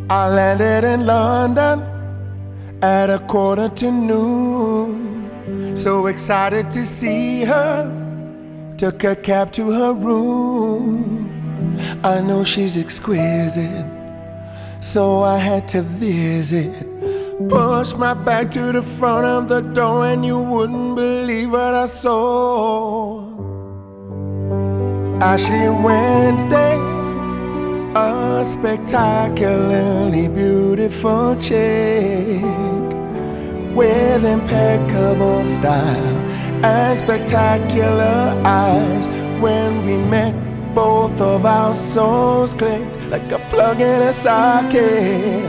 I landed in London at 1:45. So excited to see her, took a cab to her room. I know she's exquisite, so I had to visit. Pushed my back to the front of the door and you wouldn't believe what I saw. Ashley Wednesday, a spectacularly beautiful chick with impeccable style and spectacular eyes. When we met, both of our souls clicked like a plug in a socket.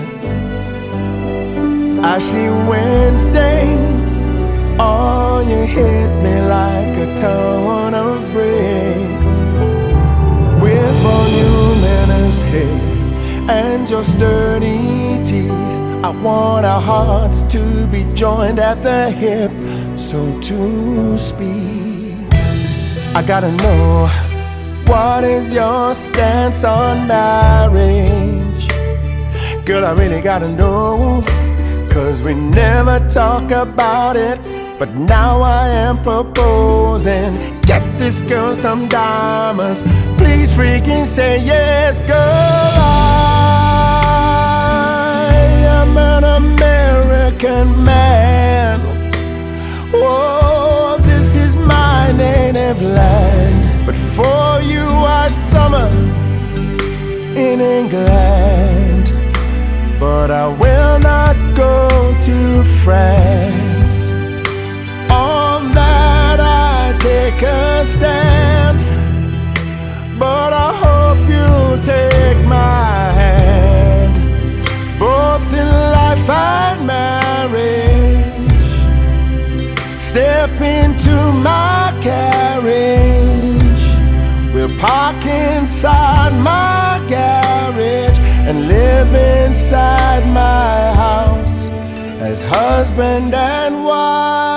Ashley Wednesday, oh, you hit me like a ton of bricks. With voluminous hair and your sturdy teeth, I want our hearts to be joined at the hip, so to speak. I gotta know, what is your stance on marriage? Girl, I really gotta know, 'cause we never talk about it, but now I am proposing. Get this girl some diamonds, please freaking say yes, girl. I am an American man. Oh, this is my native land, but for you I'd summer in England. But I will not go to France. On that I take a stand. But I hope you'll take my hand, both in life and marriage. Step into my carriage, we'll park inside my garage and live inside my house as husband and wife.